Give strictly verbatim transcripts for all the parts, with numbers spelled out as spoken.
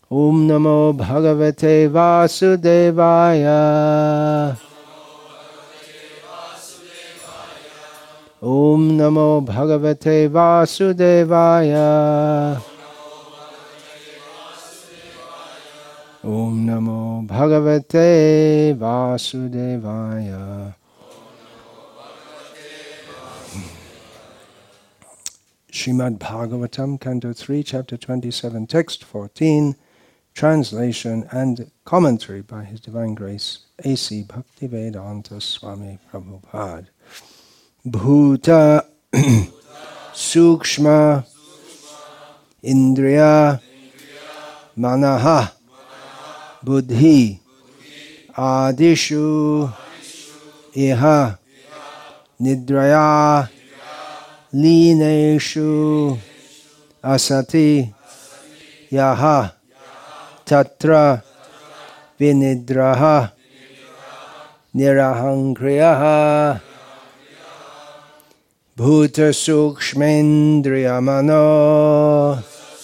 Om Namo Bhagavate Vasudevaya. Om Namo Bhagavate Vasudevaya. Om Namo Bhagavate Vasudevaya. Srimad Bhagavatam, Canto three, Chapter twenty-seven, Text fourteen, Translation and Commentary by His Divine Grace, A C Bhaktivedanta Swami Prabhupada. Bhuta Sukshma Indriya Manaha Buddhi Adishu Iha Nidraya Lineshu Asati Yaha Tatra Vinidraha Nirahankriyaha Bhuta Sukshmendriyamano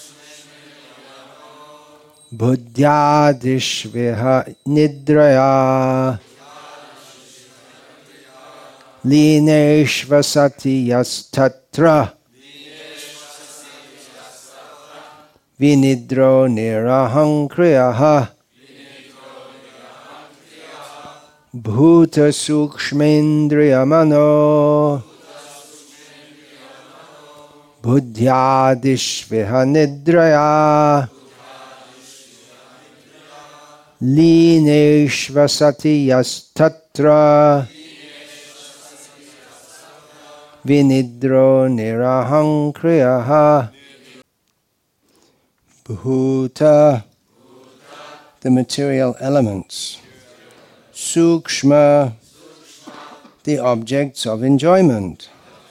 Buddhyadishviha Nidraya Lineshvasati Yastatra Vinidro Nirahankriyaha Bhuta Sukshmendriyamano Buddhyadishviha Nidraya Lineshvasati Yastatra Vinidro Nirahankriyaha. Bhuta, the material elements. Sukshma, the objects of enjoyment.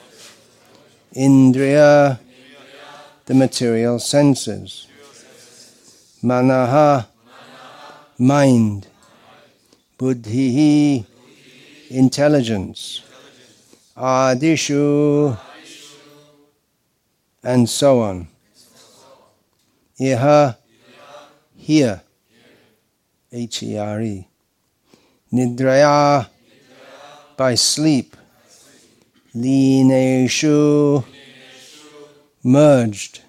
Indriya, the material senses. Manaha, mind. Buddhi, intelligence. Adishu, and so on. Iha, here. H E R E. Nidraya, by sleep. Lineshu, merged.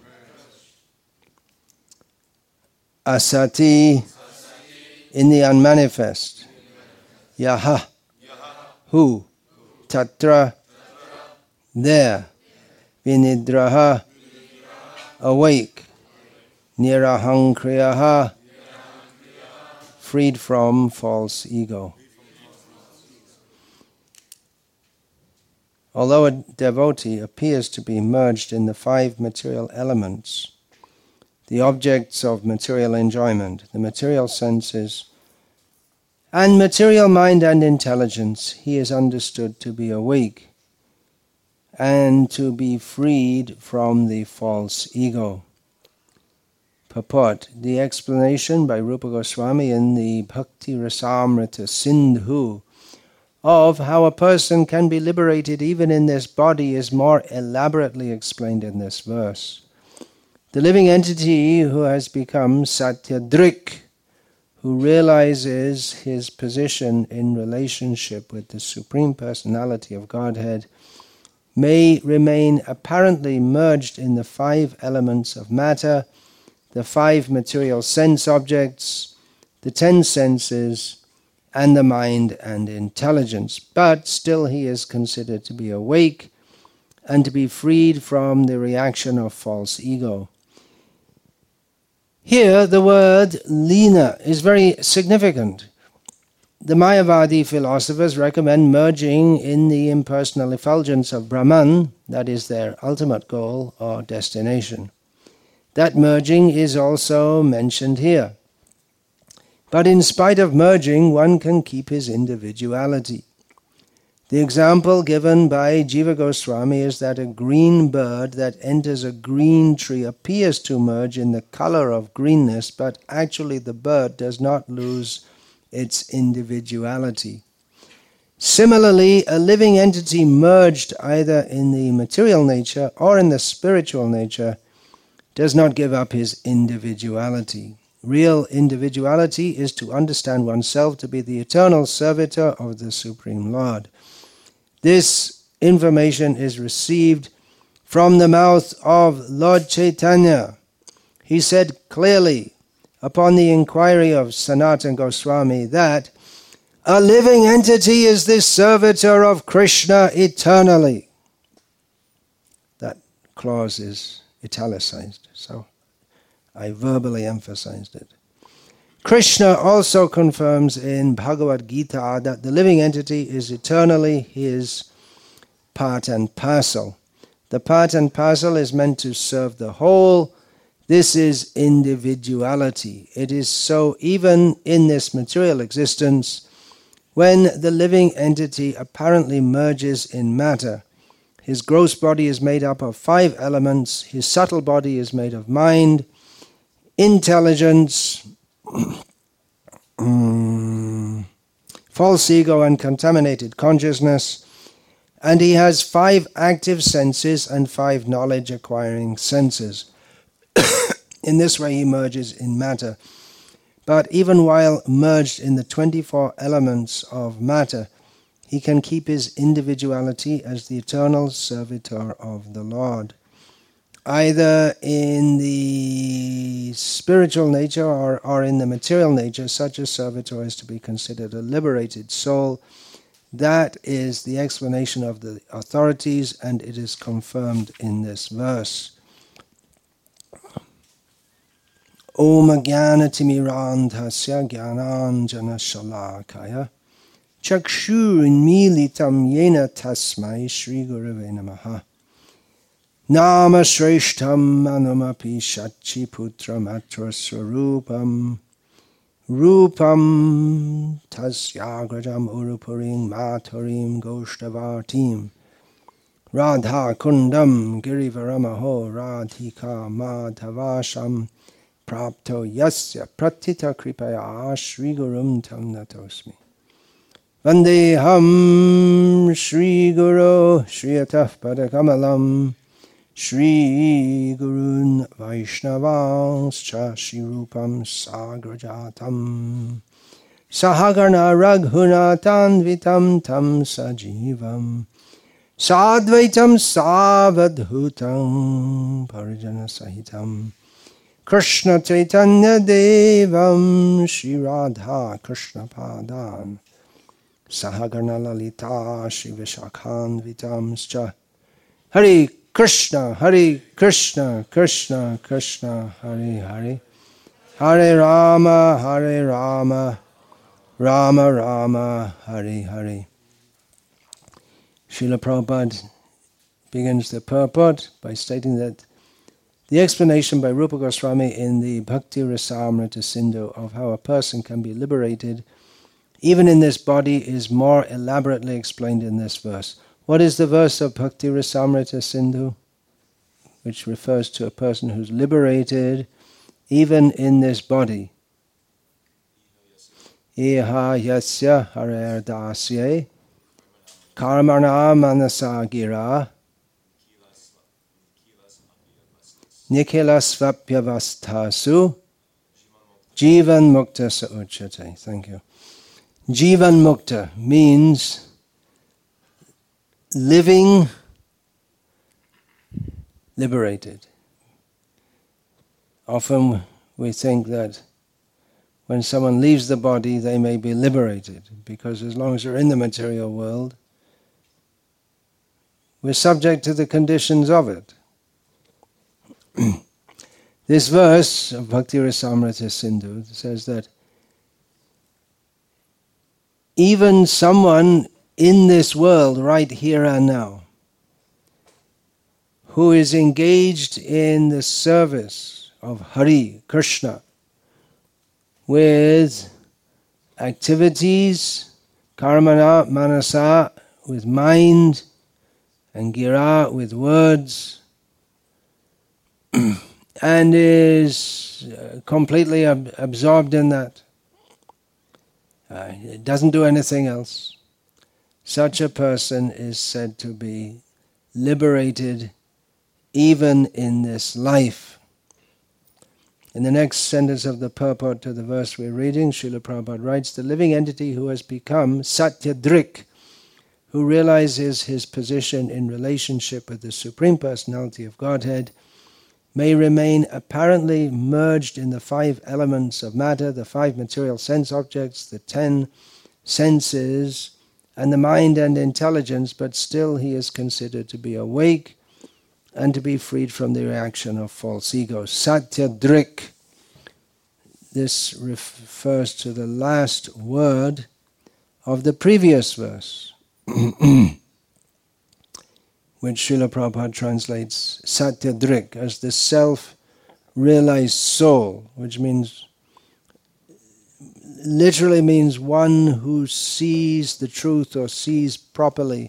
Asati, in the unmanifest. Yaha, who. Tatra, there. Vinidraha, awake. Nirahankriyaha, freed from false ego. Although a devotee appears to be merged in the five material elements, the objects of material enjoyment, the material senses, and material mind and intelligence, he is understood to be awake and to be freed from the false ego. Purport. The explanation by Rupa Goswami in the Bhakti Rasamrita Sindhu of how a person can be liberated even in this body is more elaborately explained in this verse. The living entity who has become Satyadrik, who realizes his position in relationship with the Supreme Personality of Godhead, may remain apparently merged in the five elements of matter, the five material sense objects, the ten senses, and the mind and intelligence. But still he is considered to be awake and to be freed from the reaction of false ego. Here the word lina is very significant. The Mayavadi philosophers recommend merging in the impersonal effulgence of Brahman, that is their ultimate goal or destination. That merging is also mentioned here. But in spite of merging, one can keep his individuality. The example given by Jiva Goswami is that a green bird that enters a green tree appears to merge in the color of greenness, but actually the bird does not lose its individuality. Similarly, a living entity merged either in the material nature or in the spiritual nature does not give up his individuality. real individuality is to understand oneself to be the eternal servitor of the Supreme Lord. This information is received from the mouth of Lord Chaitanya. He said clearly, upon the inquiry of Sanatana Goswami, that a living entity is the servitor of Krishna eternally. That clause is italicized, so I verbally emphasized it. Krishna also confirms in Bhagavad Gita that the living entity is eternally his part and parcel. The part and parcel is meant to serve the whole. This is individuality. It is so even in this material existence, when the living entity apparently merges in matter. His gross body is made up of five elements. His subtle body is made of mind, intelligence, mm, false ego and contaminated consciousness. And he has five active senses and five knowledge-acquiring senses. In this way he merges in matter. But even while merged in the twenty-four elements of matter, he can keep his individuality as the eternal servitor of the Lord. Either in the spiritual nature or, or in the material nature, such a servitor is to be considered a liberated soul. That is the explanation of the authorities, and it is confirmed in this verse. Om Jnana-timirandhasya Jnananjana Shalakaya Chakshur-unmilitam Yena Tasmai Shri Gurave Namaha Nama Shreshtam Manumapi Shachi Putram Atra Swarupam Rupam Tasyagrajam Urupurim Maturim Goshtavartim Radha Kundam Girivaramaho Radhika Madhavasham Prapto Yasya Pratita Kripaya Shri Gurum Tam Natosmi Vandeham Shri Guru Shriyatah Padakamalam Shri Gurun Vaishnavanscha Shri Rupam Sagrajatam Sahagarna Raghunatan Vitam Tam Sajivam Sadvaitam Savadhutam Parijana Sahitam Krishna Chaitanya Devam Shri Radha Krishna Padan Sahagarna Lalita Shri Vishakhan Vitamscha Hari Krishna, Hari Krishna, Krishna, Krishna, Hari Hari, Hare Rama, Hare Rama, Rama Rama, Hari Hari. Srila Prabhupada begins the purport by stating that the explanation by Rupa Goswami in the Bhakti Rasamrita Sindhu of how a person can be liberated even in this body is more elaborately explained in this verse. What is the verse of Bhakti Rasamrita Sindhu? Which refers to a person who's liberated even in this body. Iha yasya harer dasye karmana manasa gira nikhilasvapyavastasu jivan mukta sa uchate. Thank you. Jivan mukta means living liberated. Often we think that when someone leaves the body they may be liberated, because as long as they're in the material world we're subject to the conditions of it. This verse of Bhakti Rasamrita Sindhu says that even someone in this world right here and now who is engaged in the service of Hari, Krishna, with activities, karmana, manasa, with mind, and gira, with words, and is completely ab- absorbed in that. Uh, it doesn't do anything else. Such a person is said to be liberated even in this life. In the next sentence of the purport to the verse we're reading, Srila Prabhupada writes, the living entity who has become Satyadrik, who realizes his position in relationship with the Supreme Personality of Godhead, may remain apparently merged in the five elements of matter, the five material sense objects, the ten senses, and the mind and intelligence, but still he is considered to be awake and to be freed from the reaction of false ego. Satyadrik. This refers to the last word of the previous verse, which Srila Prabhupada translates Satyadrik as the self-realized soul, which means, literally means one who sees the truth or sees properly.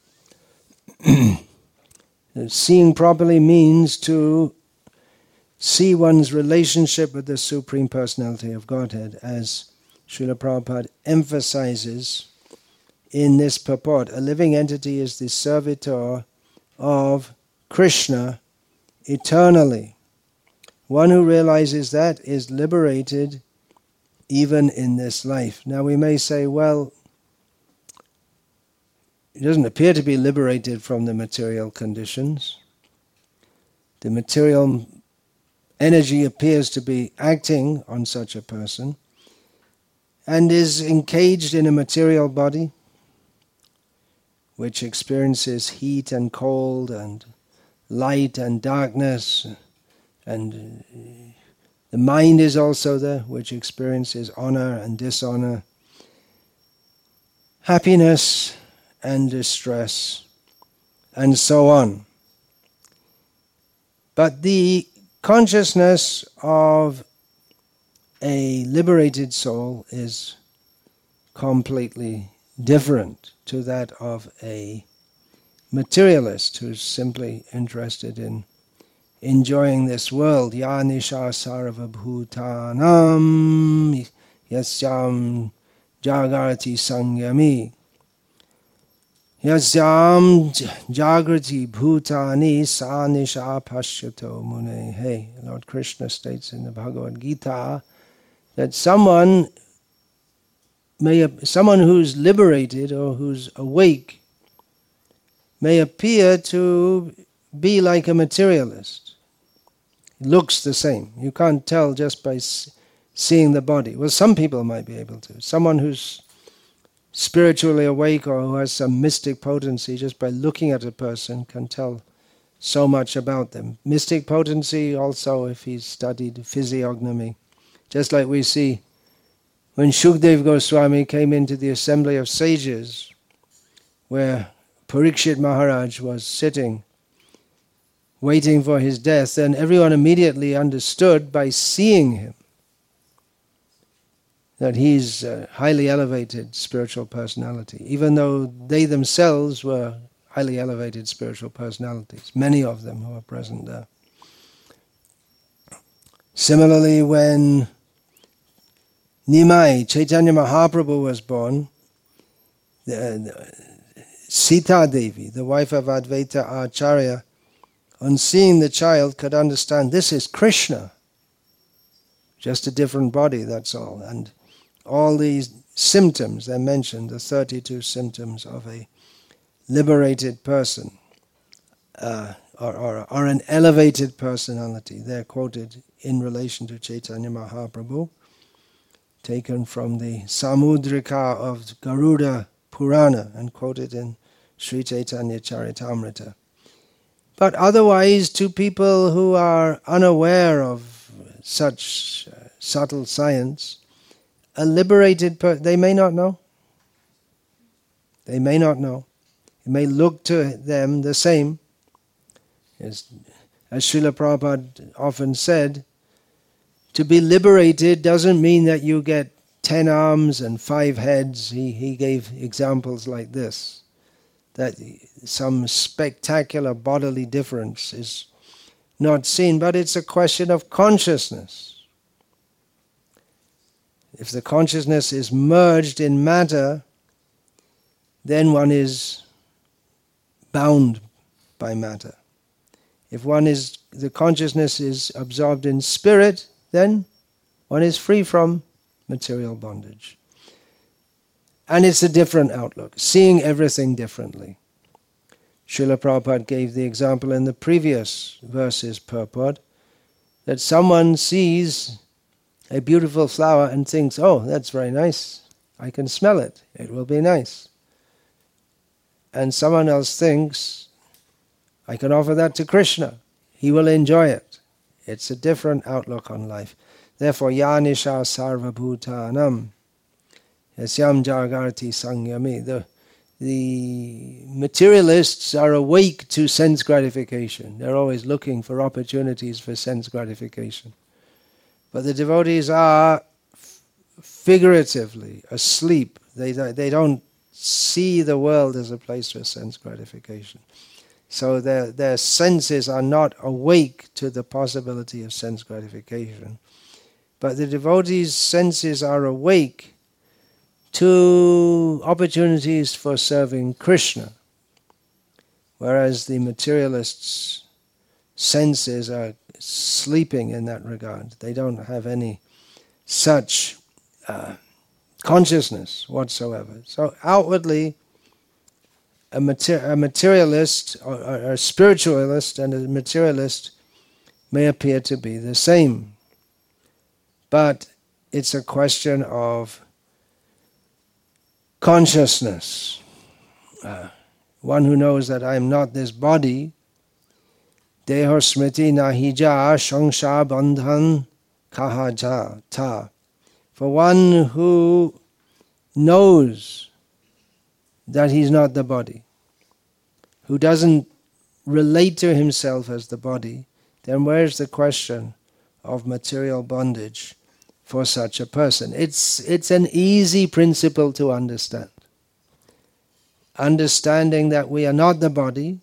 Seeing properly means to see one's relationship with the Supreme Personality of Godhead, as Srila Prabhupada emphasizes in this purport. A living entity is the servitor of Krishna eternally. One who realizes that is liberated even in this life. Now we may say, well, he doesn't appear to be liberated from the material conditions. The material energy appears to be acting on such a person and is encaged in a material body which experiences heat and cold and light and darkness, and the mind is also there, which experiences honor and dishonor, happiness and distress, and so on. But the consciousness of a liberated soul is completely different to that of a materialist who's simply interested in enjoying this world. Ya nisha sarva bhutanam yasyam jagarati sangyami. Yasyam jagrati bhutani sa nisha pashyato mune. Hey, Lord Krishna states in the Bhagavad Gita that someone may someone who's liberated or who's awake may appear to be like a materialist. It looks the same. You can't tell just by seeing the body. Well, some people might be able to. Someone who's spiritually awake or who has some mystic potency, just by looking at a person can tell so much about them. Mystic potency also if he's studied physiognomy. Just like we see when Shukdev Goswami came into the assembly of sages, where Parikshit Maharaj was sitting, waiting for his death, then everyone immediately understood by seeing him that he's a highly elevated spiritual personality, even though they themselves were highly elevated spiritual personalities, many of them who are present there. Similarly, when Nimai, Chaitanya Mahaprabhu, was born, the, Sita Devi, the wife of Advaita Acharya, on seeing the child could understand this is Krishna, just a different body, that's all. And all these symptoms, they're mentioned, the thirty-two symptoms of a liberated person, uh, or, or, or an elevated personality. They're quoted in relation to Chaitanya Mahaprabhu, taken from the Samudrika of Garuda Purana and quoted in Sri Chaitanya Charitamrita. But otherwise, to people who are unaware of such uh, subtle science, a liberated person, they may not know. They may not know. It may look to them the same. As, as Srila Prabhupada often said, to be liberated doesn't mean that you get ten arms and five heads. He, he gave examples like this, that some spectacular bodily difference is not seen, but it's a question of consciousness. If the consciousness is merged in matter, then one is bound by matter. If one is, the consciousness is absorbed in spirit, then one is free from material bondage. And it's a different outlook, seeing everything differently. Srila Prabhupada gave the example in the previous verses purport that someone sees a beautiful flower and thinks, oh, that's very nice. I can smell it. It will be nice. And someone else thinks, I can offer that to Krishna. He will enjoy it. It's a different outlook on life. Therefore, yanisha sarva bhutanam yasyam jagarti sangyami. The, the materialists are awake to sense gratification. They're always looking for opportunities for sense gratification. But the devotees are f- figuratively asleep. They, they don't see the world as a place for sense gratification. So their, their senses are not awake to the possibility of sense gratification. But the devotees' senses are awake to opportunities for serving Krishna, whereas the materialists' senses are sleeping in that regard. They don't have any such uh, consciousness whatsoever. So outwardly, a, mater- a materialist or, or a spiritualist and a materialist may appear to be the same. But it's a question of consciousness. Uh, one who knows that I am not this body, Deho smriti nahija shangsha bandhan kahaja ta. For one who knows that he's not the body, who doesn't relate to himself as the body, then where's the question of material bondage for such a person? It's, it's an easy principle to understand. Understanding that we are not the body,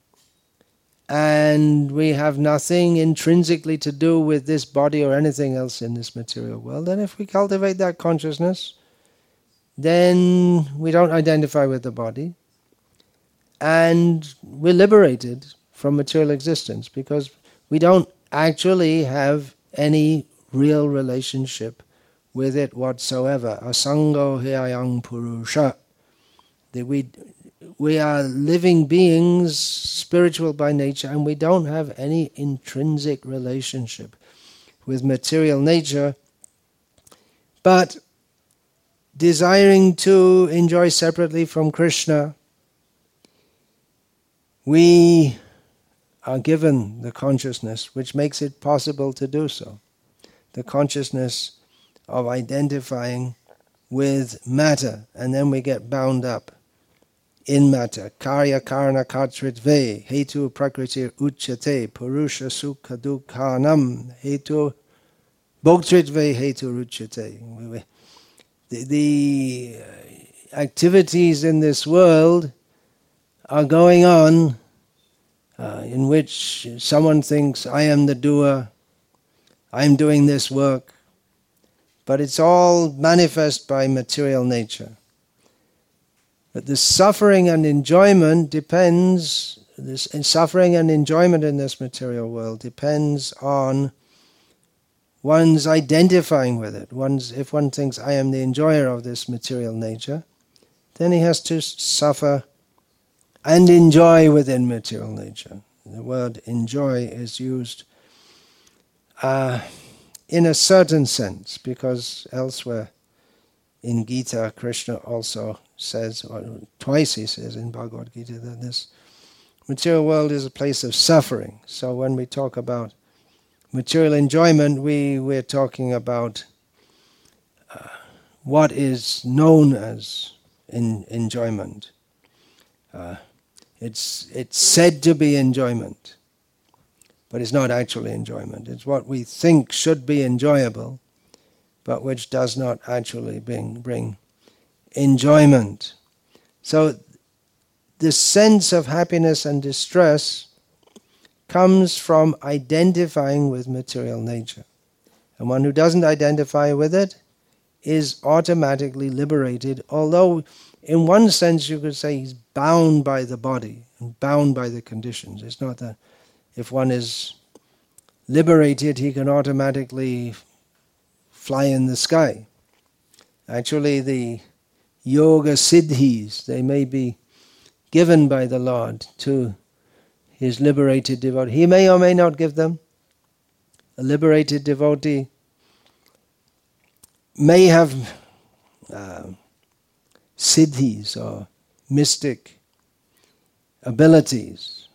and we have nothing intrinsically to do with this body or anything else in this material world. And if we cultivate that consciousness, then we don't identify with the body, and we're liberated from material existence because we don't actually have any real relationship with it whatsoever. Asango hyayang purusha. That we we are living beings, spiritual by nature, and we don't have any intrinsic relationship with material nature, but desiring to enjoy separately from Krishna, we are given the consciousness which makes it possible to do so. The consciousness of identifying with matter, and then we get bound up in matter. Karya karana kartritve hetu prakritir uchyate purusha sukha dukhanam hetu bhoktritve hetu uchyate. The, the activities in this world are going on uh, in which someone thinks, I am the doer, I'm doing this work, but it's all manifest by material nature. But the suffering and enjoyment depends, this suffering and enjoyment in this material world depends on one's identifying with it. One's, if one thinks, I am the enjoyer of this material nature, then he has to suffer and enjoy within material nature. The word enjoy is used uh, in a certain sense, because elsewhere in Gita, Krishna also says, or twice he says in Bhagavad Gita, that this material world is a place of suffering. So when we talk about material enjoyment, we, we're talking about uh, what is known as in, enjoyment. Uh, it's, it's said to be enjoyment, but it's not actually enjoyment. It's what we think should be enjoyable, but which does not actually bring, bring enjoyment. So the sense of happiness and distress comes from identifying with material nature. And one who doesn't identify with it is automatically liberated, although in one sense you could say he's bound by the body and bound by the conditions. It's not that if one is liberated he can automatically fly in the sky. Actually, the yoga siddhis, they may be given by the Lord to his liberated devotee. He may or may not give them. A liberated devotee may have uh, siddhis or mystic abilities.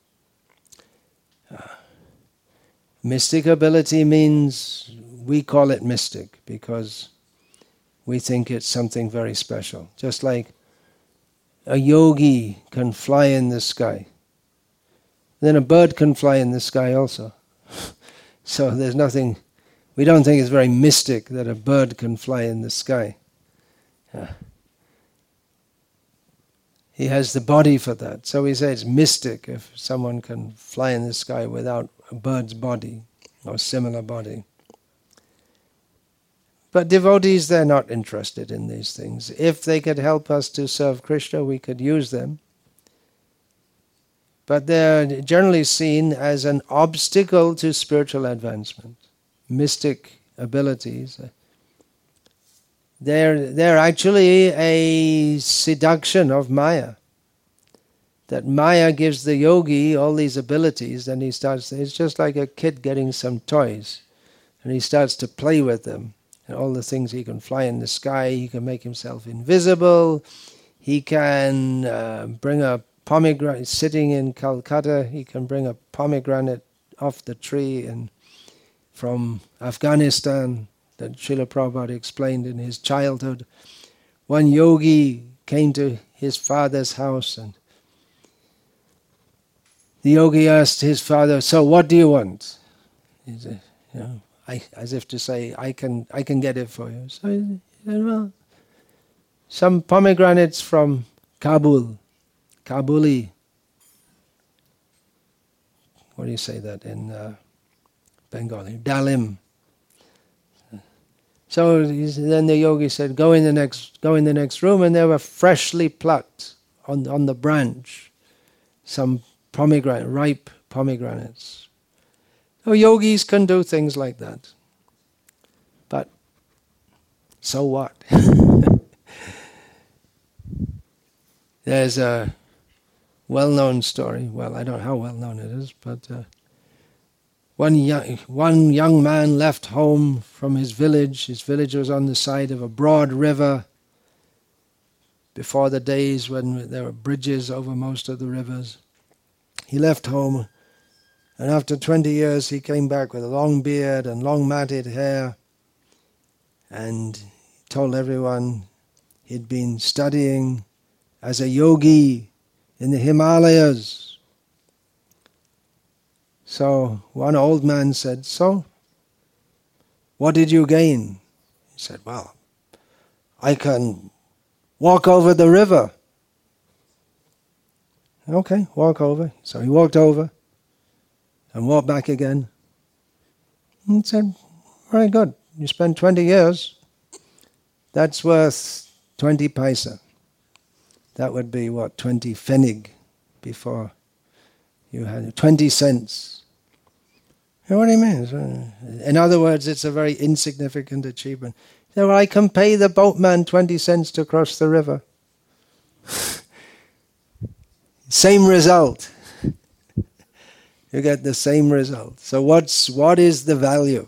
Uh, mystic ability means, we call it mystic because we think it's something very special. Just like a yogi can fly in the sky. Then a bird can fly in the sky also. So there's nothing, we don't think it's very mystic that a bird can fly in the sky. Yeah. He has the body for that. So we say it's mystic if someone can fly in the sky without a bird's body or similar body. But devotees, they're not interested in these things. If they could help us to serve Krishna, we could use them. But they're generally seen as an obstacle to spiritual advancement. Mystic abilities. They're, they're actually a seduction of Maya. That Maya gives the yogi all these abilities, and he starts, it's just like a kid getting some toys. And he starts to play with them. And all the things, he can fly in the sky, he can make himself invisible, he can uh, bring a pomegranate, sitting in Calcutta, he can bring a pomegranate off the tree and from Afghanistan, that Srila Prabhupada explained in his childhood. One yogi came to his father's house and the yogi asked his father, "So what do you want?" He said, you know, I, as if to say, I can I can get it for you. So he said, well, some pomegranates from Kabul, Kabuli. What do you say that in uh, Bengali? Dalim. So then the yogi said, "Go in the next, go in the next room," and they were freshly plucked on on the branch, some pomegranate, ripe pomegranates. Oh, yogis can do things like that. But so what? There's a well-known story. Well, I don't know how well-known it is, but uh, one young, one young man left home from his village. His village was on the side of a broad river before the days when there were bridges over most of the rivers. He left home, and after twenty years he came back with a long beard and long matted hair, and he told everyone he'd been studying as a yogi in the Himalayas. So one old man said, "So, what did you gain?" He said, "Well, I can walk over the river." Okay, walk over. So he walked over and walked back again. And said, "Very good. You spent twenty years. That's worth twenty paisa." That would be what, twenty pfennig before you had twenty cents. You know what he means? In other words, it's a very insignificant achievement. So I can pay the boatman twenty cents to cross the river. Same result. You get the same result. So what's what is the value?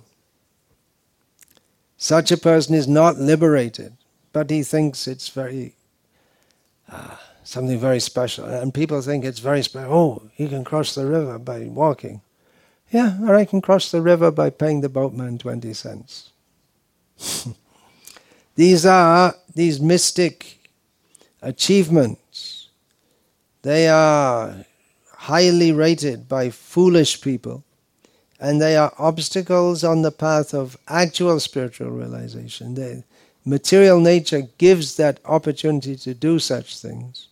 Such a person is not liberated, but he thinks it's very uh, something very special. And people think it's very special. Oh, he can cross the river by walking. Yeah, or I can cross the river by paying the boatman twenty cents. These are, these mystic achievements, they are highly rated by foolish people, and they are obstacles on the path of actual spiritual realization. The material nature gives that opportunity to do such things,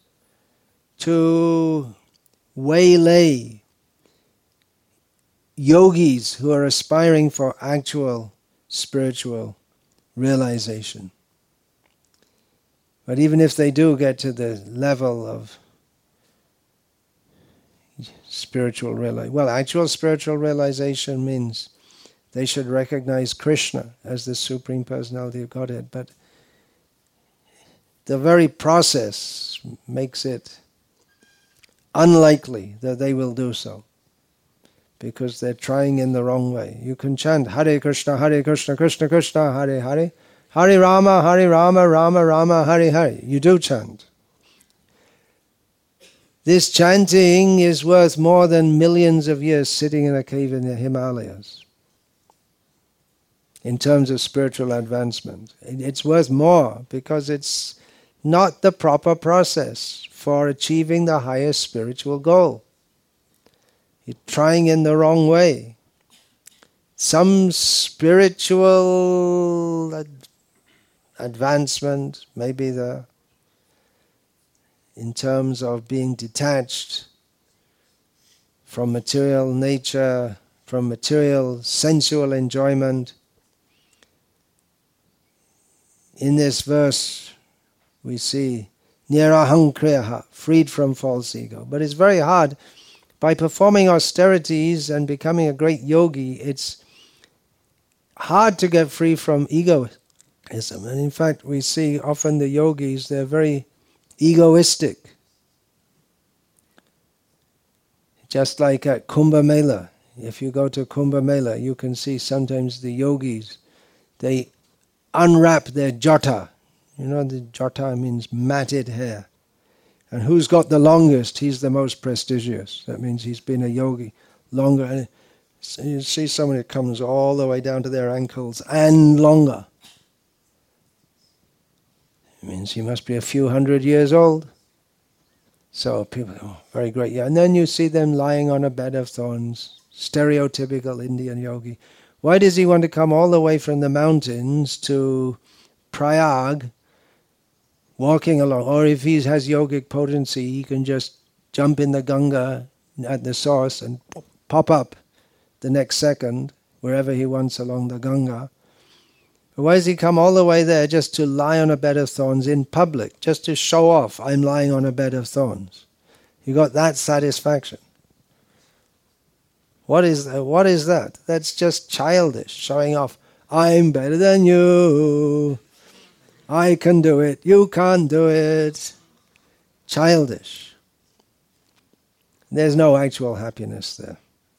to waylay yogis who are aspiring for actual spiritual realization. But even if they do get to the level of spiritual realization, well, actual spiritual realization means They should recognize Krishna as the Supreme Personality of Godhead. But the very process makes it unlikely that they will do so, because they're trying in the wrong way. You can chant Hare Krishna, Hare Krishna, Krishna Krishna, Hare Hare, Hare Rama, Hare Rama, Rama Rama, Hare Hare. You do chant. This chanting is worth more than millions of years sitting in a cave in the Himalayas. In terms of spiritual advancement, it's worth more because it's not the proper process for achieving the highest spiritual goal. You're trying in the wrong way. Some spiritual ad- advancement, maybe the in terms of being detached from material nature, from material sensual enjoyment. In this verse, we see nirahang kriyaha, freed from false ego. But it's very hard. By performing austerities and becoming a great yogi, it's hard to get free from egoism. And in fact, we see often the yogis, they're very egoistic. Just like at Kumbh Mela. If you go to Kumbh Mela, you can see sometimes the yogis, they unwrap their jata. You know, the jata means matted hair. And who's got the longest, he's the most prestigious. That means he's been a yogi longer. And so you see someone who comes all the way down to their ankles and longer. It means he must be a few hundred years old. So people, oh, very great. Yeah. And then you see them lying on a bed of thorns, stereotypical Indian yogi. Why does he want to come all the way from the mountains to Prayag, walking along? Or if he has yogic potency, he can just jump in the Ganga at the source and pop up the next second, wherever he wants along the Ganga. But why does he come all the way there just to lie on a bed of thorns in public, just to show off, I'm lying on a bed of thorns? You got that satisfaction. What is that? What is that? That's just childish, showing off, I'm better than you. I can do it, you can't do it. Childish. There's no actual happiness there.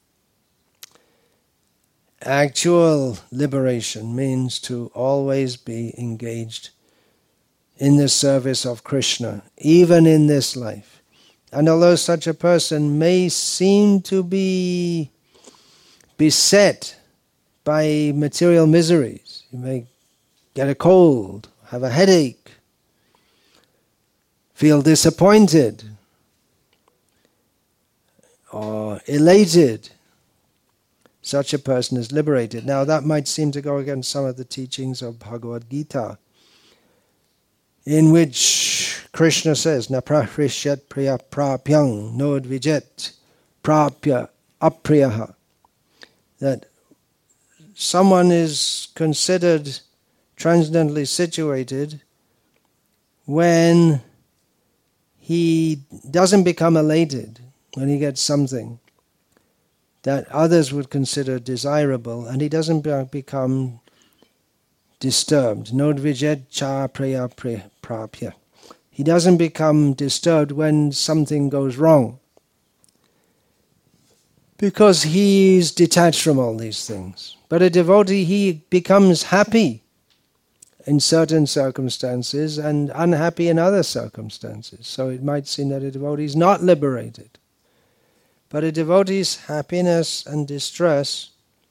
Actual liberation means to always be engaged in the service of Krishna, even in this life. And although such a person may seem to be beset by material miseries, you may get a cold, have a headache, feel disappointed or elated, such a person is liberated. Now that might seem to go against some of the teachings of Bhagavad Gita, in which Krishna says, Na prahrishyat priya prapyang nodvijet prapya apriyaha, that someone is considered transcendently situated when he doesn't become elated when he gets something that others would consider desirable, and he doesn't be- become disturbed. Nodvijet cha praya prapya. He doesn't become disturbed when something goes wrong, because he's detached from all these things. But a devotee, he becomes happy in certain circumstances and unhappy in other circumstances. So it might seem that a devotee is not liberated. But a devotee's happiness and distress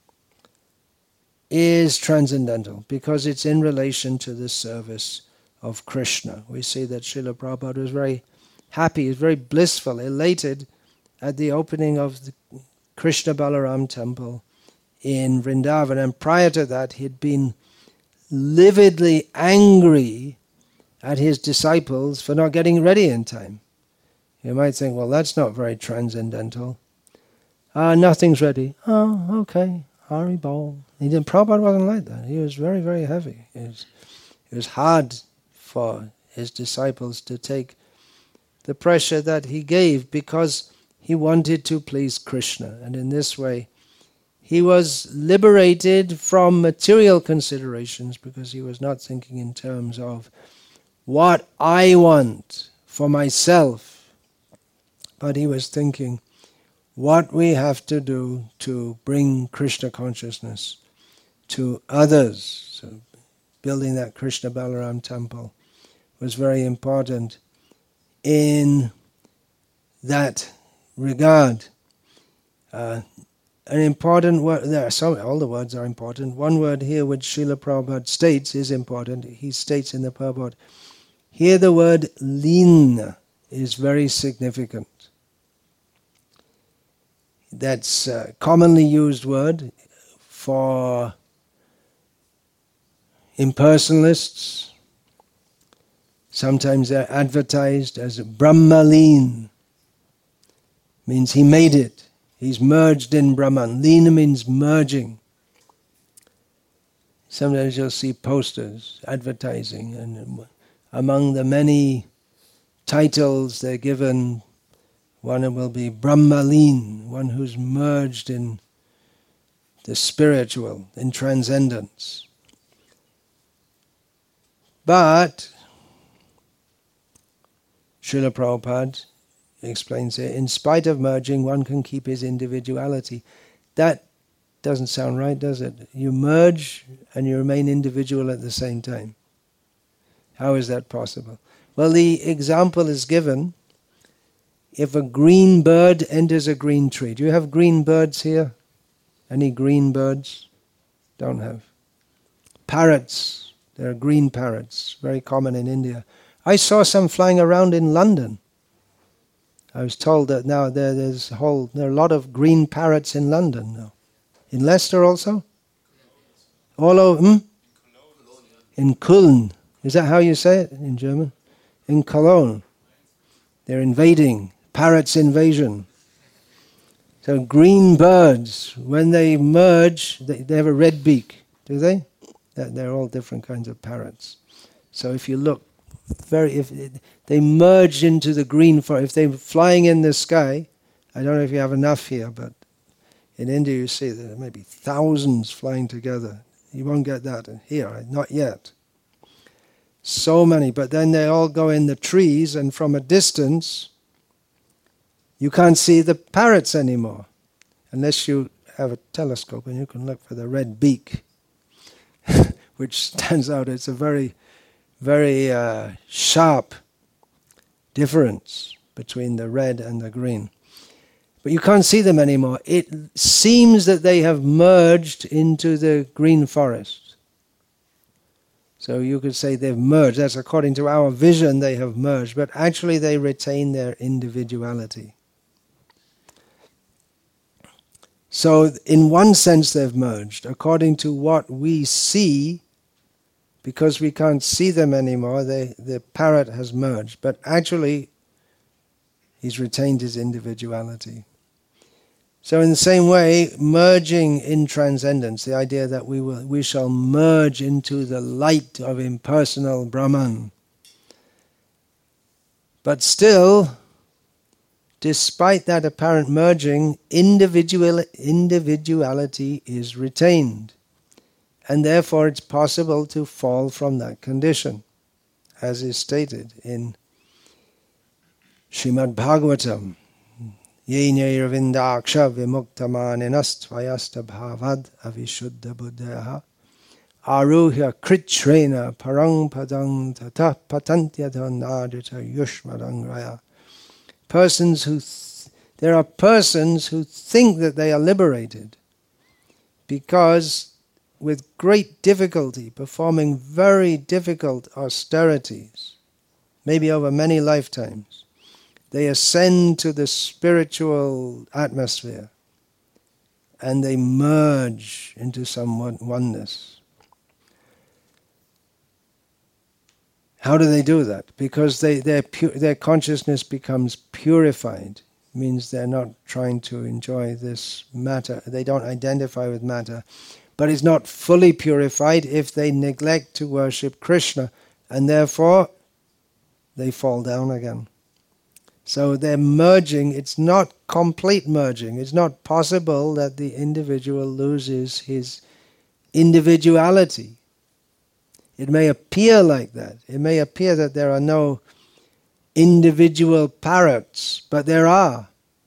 is transcendental because it's in relation to the service of Krishna. We see that Srila Prabhupada was very happy, he was very blissful, elated at the opening of the Krishna Balaram temple in Vrindavan. And prior to that, he had been lividly angry at his disciples for not getting ready in time. You might think, well, that's not very transcendental. Ah, uh, nothing's ready. Oh, okay. Hari Bol. He didn't. Prabhupada wasn't like that. He was very, very heavy. It was, it was hard for his disciples to take the pressure that he gave because he wanted to please Krishna. And in this way, he was liberated from material considerations because he was not thinking in terms of what I want for myself, but he was thinking what we have to do to bring Krishna consciousness to others. So building that Krishna Balaram temple was very important in that regard. Uh, an important word, there are so, all the words are important. One word here which Srila Prabhupada states is important. He states in the purport, here the word lean is very significant. That's a commonly used word for impersonalists. Sometimes they're advertised as Brahmaleen. Means he made it. He's merged in Brahman. Leena means merging. Sometimes you'll see posters advertising, and among the many titles they're given, one will be Brahmaleen, one who's merged in the spiritual, in transcendence. But Srila Prabhupada explains it, in spite of merging, one can keep his individuality. That doesn't sound right, does it? You merge and you remain individual at the same time. How is that possible? Well, the example is given. If a green bird enters a green tree. Do you have green birds here? Any green birds? Don't have. Parrots. There are green parrots, very common in India. I saw some flying around in London. I was told that now there, there's a whole, there are a lot of green parrots in London now. In Leicester also? All over, hmm? In Köln. Is that how you say it in German? In Cologne. They're invading. Parrots invasion. So green birds, when they merge, they, they have a red beak. Do they? They're all different kinds of parrots. So if you look, very if it, they merge into the green forest. If they're flying in the sky, I don't know if you have enough here, but in India you see there may be thousands flying together. You won't get that here, not yet. So many, but then they all go in the trees, and from a distance you can't see the parrots anymore, unless you have a telescope and you can look for the red beak, which stands out. It's a very very uh, sharp difference between the red and the green. But you can't see them anymore. It seems that they have merged into the green forest. So you could say they've merged. That's according to our vision, they have merged. But actually they retain their individuality. So in one sense they've merged. According to what we see, because we can't see them anymore, they, the parrot has merged. But actually, he's retained his individuality. So in the same way, merging in transcendence, the idea that we will, we shall merge into the light of impersonal Brahman. But still, despite that apparent merging, individual, individuality is retained. And therefore it's possible to fall from that condition, as is stated in Srimad Bhagavatam. Yeñe ravindaksha vimuktamanenastvayasta bhavad avishuddha buddhaha aruhya kritrena parang padang tata patantyadhanadita yushmadangraya. Persons who, th- there are persons who think that they are liberated because with great difficulty, performing very difficult austerities, maybe over many lifetimes, they ascend to the spiritual atmosphere and they merge into some one- oneness. How do they do that? Because they, their, pu- their consciousness becomes purified. Means they're not trying to enjoy this matter. They don't identify with matter. But it's not fully purified if they neglect to worship Krishna, and therefore they fall down again. So they're merging. It's not complete merging. It's not possible that the individual loses his individuality. It may appear like that. It may appear that there are no individual parrots, but there are.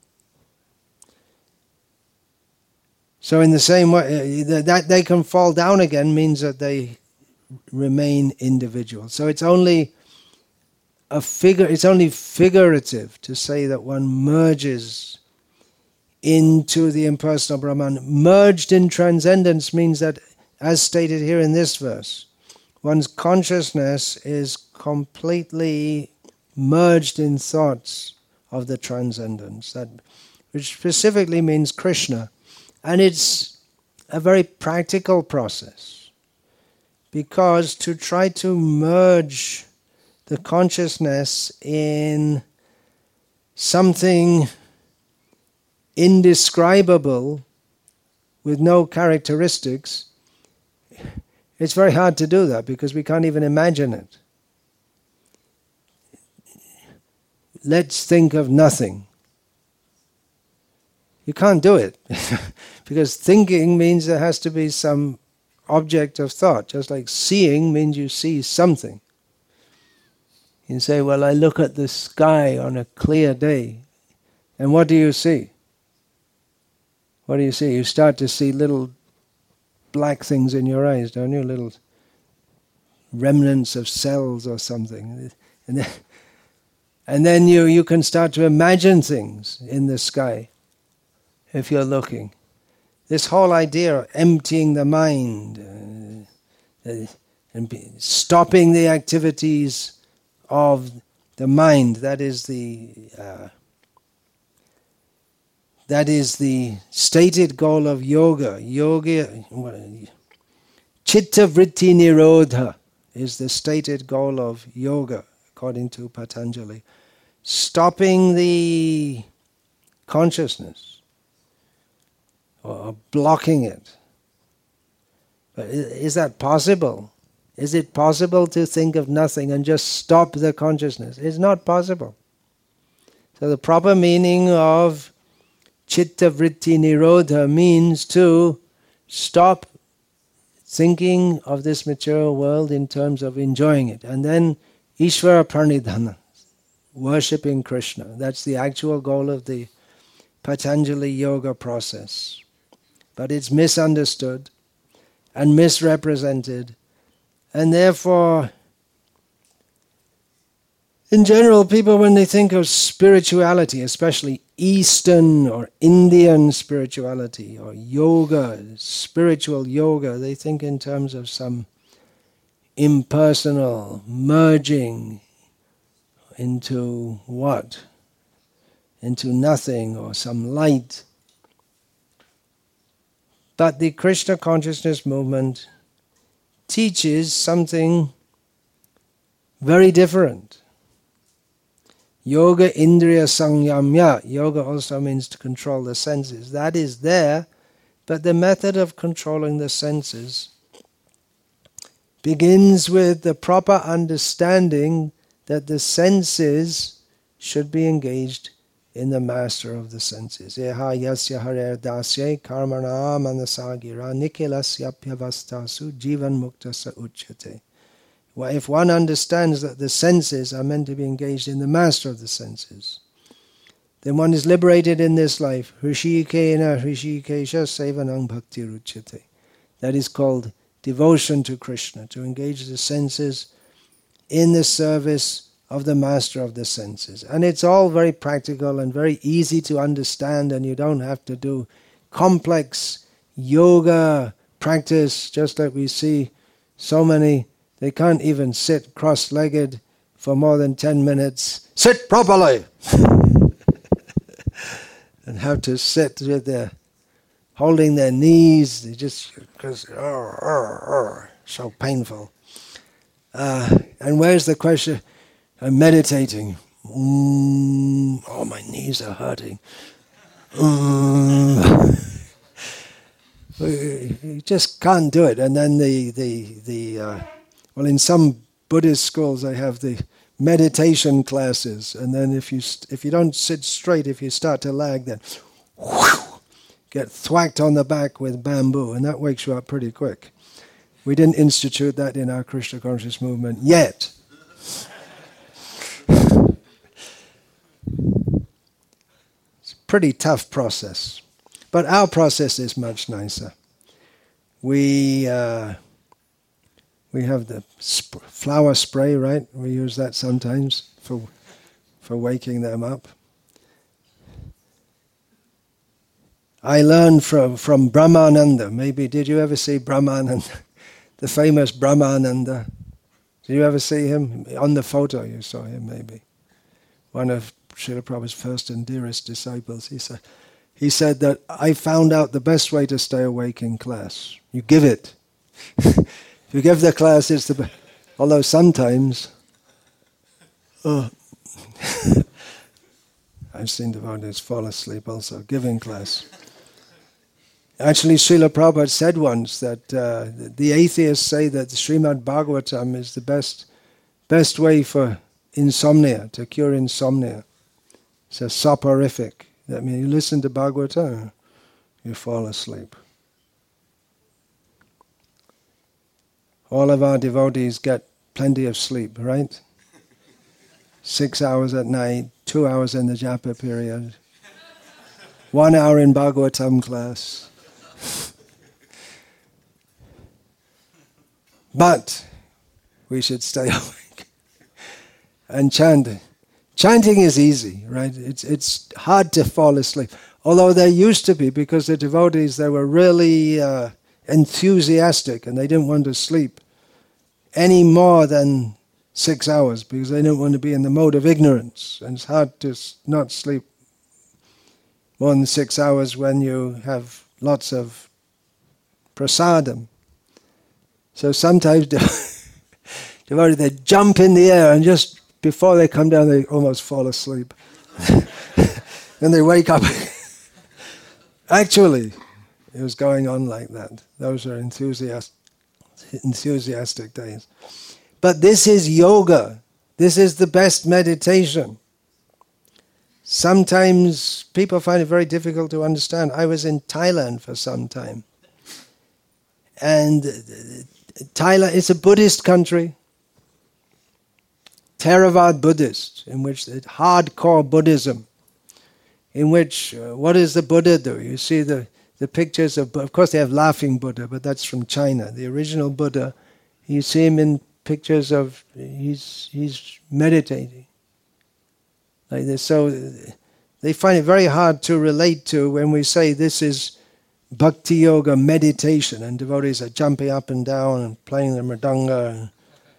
So in the same way, that they can fall down again means that they remain individual. So it's only a figure, it's only figurative to say that one merges into the impersonal Brahman. Merged in transcendence means that, as stated here in this verse, one's consciousness is completely merged in thoughts of the transcendence, that, which specifically means Krishna. And it's a very practical process, because to try to merge the consciousness in something indescribable with no characteristics, it's very hard to do that because we can't even imagine it. Let's think of nothing. You can't do it because thinking means there has to be some object of thought, just like seeing means you see something. You say, well, I look at the sky on a clear day, and what do you see? What do you see? You start to see little black things in your eyes, don't you? Little remnants of cells or something. And then, and then you, you can start to imagine things in the sky if you're looking. This whole idea of emptying the mind uh, uh, and be, stopping the activities of the mind, that is the uh, that is the stated goal of yoga. Yoga, Chitta Vritti Nirodha is the stated goal of yoga, according to Patanjali. Stopping the consciousness, or blocking it. But is that possible? Is it possible to think of nothing and just stop the consciousness? It's not possible. So the proper meaning of Chitta Vritti Nirodha means to stop thinking of this material world in terms of enjoying it. And then Ishvara Pranidhana, worshipping Krishna. That's the actual goal of the Patanjali yoga process. But it's misunderstood and misrepresented. And therefore, in general, people, when they think of spirituality, especially Eastern or Indian spirituality or yoga, spiritual yoga, they think in terms of some impersonal merging into what? Into nothing or some light. But the Krishna consciousness movement teaches something very different. Yoga Indriya Samyamya. Yoga also means to control the senses. That is there, but the method of controlling the senses begins with the proper understanding that the senses should be engaged in the master of the senses. Eha yasya harer dasya karmana manasagira nikilasya pyavastasu jivan muktasa uchyate. Well, if one understands that the senses are meant to be engaged in the master of the senses, then one is liberated in this life. Hrishikena hrishikesha sevanang bhakti ruchyate. That is called devotion to Krishna, to engage the senses in the service of the master of the senses. And it's all very practical and very easy to understand, and you don't have to do complex yoga practice, just like we see so many. They can't even sit cross-legged for more than ten minutes. Sit properly! And have to sit with their, holding their knees. They just, because, so painful. Uh, and where's the question? I'm meditating. Mm, oh, my knees are hurting. Mm. You just can't do it. And then the, the, the uh, well, in some Buddhist schools they have the meditation classes, and then if you st- if you don't sit straight, if you start to lag, then whew, get thwacked on the back with bamboo, and that wakes you up pretty quick. We didn't institute that in our Krishna conscious movement yet. It's a pretty tough process, but our process is much nicer. We uh, we have the sp- flower spray, right? We use that sometimes for for waking them up. I learned from from Brahmananda. Maybe did you ever see Brahmananda? The famous Brahmananda. Did you ever see him? On the photo you saw him maybe. One of Srila Prabhupada's first and dearest disciples. He said, he said that I found out the best way to stay awake in class. You give it. If you give the class, it's the best. Although sometimes, oh, I've seen devotees fall asleep also, giving class. Actually, Srila Prabhupada said once that uh, the atheists say that the Srimad Bhagavatam is the best best way for insomnia, to cure insomnia. It's a soporific. That means you listen to Bhagavatam, you fall asleep. All of our devotees get plenty of sleep, right? Six hours at night, two hours in the japa period, one hour in Bhagavatam class. But we should stay awake and chant. Chanting is easy, right? It's it's hard to fall asleep. Although there used to be, because the devotees, they were really uh, enthusiastic and they didn't want to sleep any more than six hours because they didn't want to be in the mode of ignorance. And it's hard to not sleep more than six hours when you have lots of prasadam. So sometimes devotees, they jump in the air and just before they come down, they almost fall asleep. Then they wake up. Actually, it was going on like that. Those are enthusiast, enthusiastic days. But this is yoga. This is the best meditation. Sometimes people find it very difficult to understand. I was in Thailand for some time. And Thailand is a Buddhist country, Theravada Buddhist, in which it's hardcore Buddhism, in which, uh, what does the Buddha do? You see the, the pictures of, of course they have laughing Buddha, but that's from China. The original Buddha, you see him in pictures of, he's he's meditating. Like this. So they find it very hard to relate to when we say this is Bhakti Yoga meditation, and devotees are jumping up and down and playing the mridanga.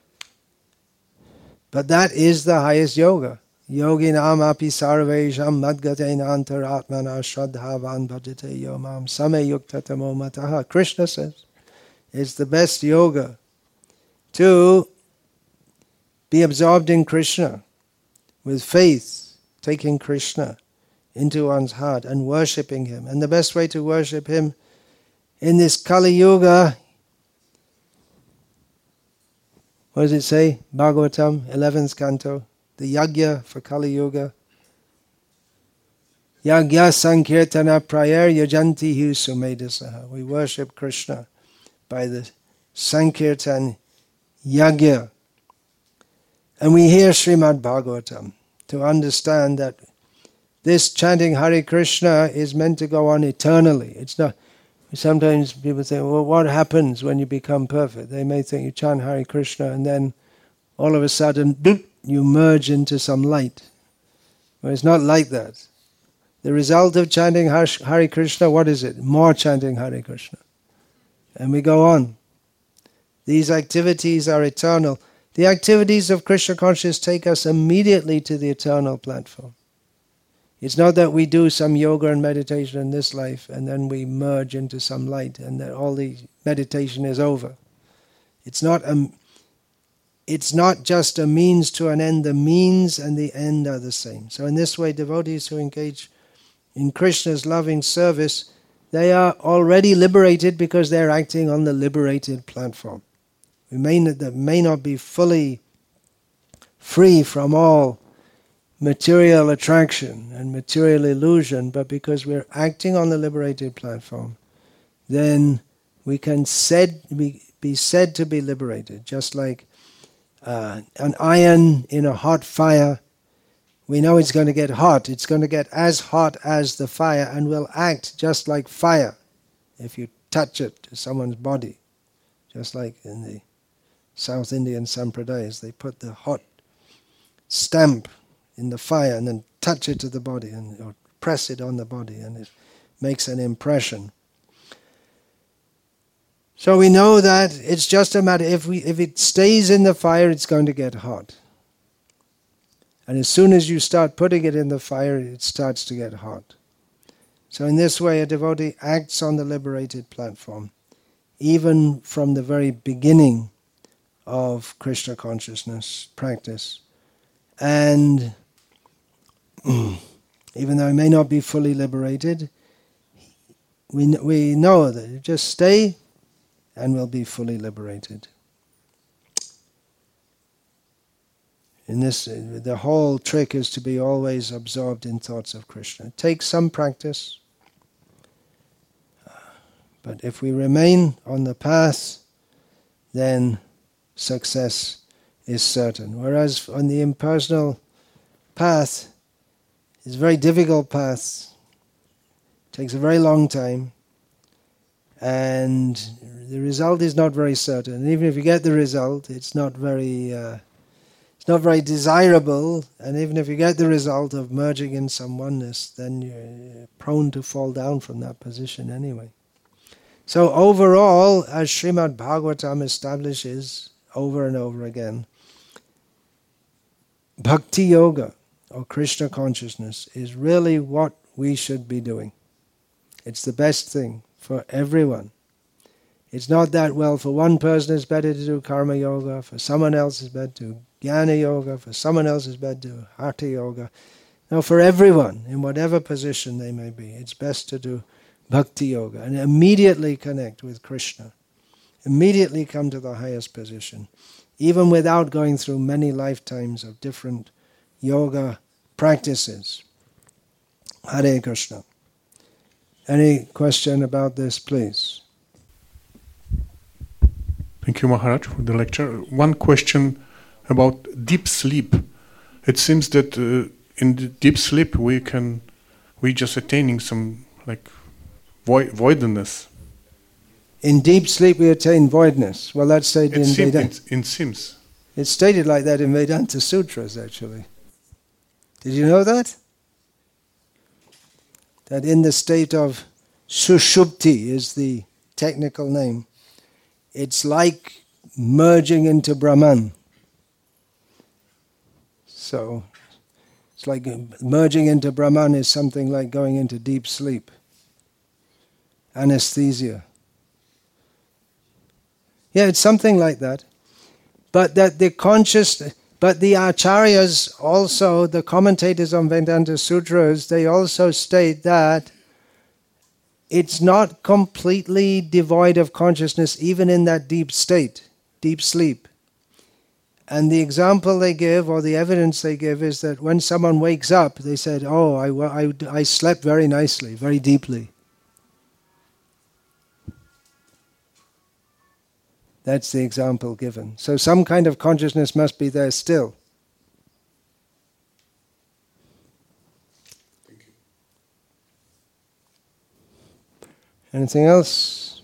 But that is the highest yoga. Yoginam api sarvesham madgatein antaratmana shraddhavan bhajate yomam sameyukta tamo mataha. Krishna says it's the best yoga to be absorbed in Krishna with faith, taking Krishna into one's heart and worshipping him. And the best way to worship him in this Kali Yuga, what does it say? Bhagavatam, eleventh canto, the Yagya for Kali Yuga. Yagya Sankirtana Prayer Yajanti Hu Sumedasaha. We worship Krishna by the Sankirtan Yagya. And we hear Srimad Bhagavatam to understand that this chanting Hare Krishna is meant to go on eternally. It's not. Sometimes people say, well, what happens when you become perfect? They may think you chant Hare Krishna and then all of a sudden, boop, you merge into some light. Well, it's not like that. The result of chanting Hare Krishna, what is it? More chanting Hare Krishna. And we go on. These activities are eternal. The activities of Krishna consciousness take us immediately to the eternal platform. It's not that we do some yoga and meditation in this life and then we merge into some light and that all the meditation is over. It's not a, it's not just a means to an end. The means and the end are the same. So in this way, devotees who engage in Krishna's loving service, they are already liberated because they're acting on the liberated platform. We may not, that may not be fully free from all material attraction and material illusion, but because we're acting on the liberated platform, then we can said, be, be said to be liberated. Just like uh, an iron in a hot fire, we know it's going to get hot. It's going to get as hot as the fire and will act just like fire if you touch it to someone's body. Just like in the South Indian Sampradayas, they put the hot stamp in the fire and then touch it to the body and or press it on the body, and it makes an impression. So we know that it's just a matter, if we if it stays in the fire, it's going to get hot. And as soon as you start putting it in the fire, it starts to get hot. So in this way, a devotee acts on the liberated platform, even from the very beginning of Krishna consciousness practice. And even though he may not be fully liberated, we we know that you just stay and will be fully liberated. In this, the whole trick is to be always absorbed in thoughts of Krishna. It takes some practice, but if we remain on the path, then success is certain. Whereas on the impersonal path, it's a very difficult path. It takes a very long time, and the result is not very certain. And even if you get the result, it's not very uh, it's not very desirable. And even if you get the result of merging in some oneness, then you're prone to fall down from that position anyway. So overall, as Srimad Bhagavatam establishes over and over again, Bhakti Yoga, or Krishna consciousness, is really what we should be doing. It's the best thing for everyone. It's not that, well, for one person it's better to do Karma Yoga, for someone else it's better to do Jnana Yoga, for someone else it's better to do Hatha Yoga. No, for everyone, in whatever position they may be, it's best to do Bhakti Yoga and immediately connect with Krishna. Immediately come to the highest position, even without going through many lifetimes of different yoga practices. Hare Krishna. Any question about this, please? Thank you, Maharaj, for the lecture. One question about deep sleep. It seems that uh, in the deep sleep we can, we just attaining some like void, voidness. In deep sleep we attain voidness. Well, that's stated in Vedanta. In Sims. It's stated like that in Vedanta Sutras, actually. Did you know that? That in the state of Sushupti is the technical name. It's like merging into Brahman. So, it's like merging into Brahman is something like going into deep sleep. Anesthesia. Yeah, it's something like that. But that the conscious, but the acharyas also, the commentators on Vedanta Sutras, they also state that it's not completely devoid of consciousness even in that deep state, deep sleep. And the example they give, or the evidence they give, is that when someone wakes up, they said, oh, I, I, I slept very nicely, very deeply. That's the example given. So some kind of consciousness must be there still. Thank you. Anything else?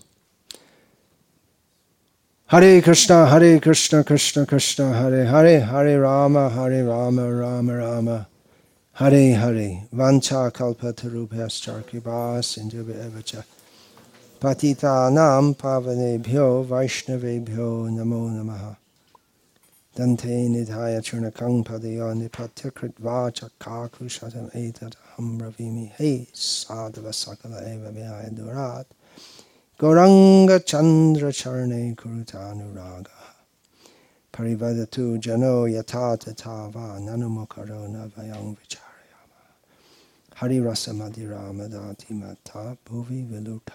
Hare Krishna, Hare Krishna, Krishna Krishna, Hare Hare, Hare Rama, Hare Rama, Rama Rama, Hare Hare. Vancha kalpatarubhyascha kripa sindhubhya evacha. Patitanam pavanebhyo vaishnavebhyo namo namaha. Dante nidhaya churnakang padayo nipatyakritva chakaku shatam etat aham ravimi. Hey sadhava sakala eva vihaya durat. Gauranga chandra charne kurutanuraga. Parivadatu jano yata tatava nanumukaro navayang vicharayama. Hari rasa madhira madati mata bhuvi viluta.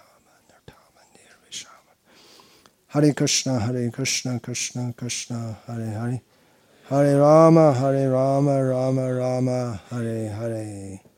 Hare Krishna, Hare Krishna, Krishna Krishna, Hare Hare, Hare Rama, Hare Rama, Rama Rama, Hare Hare.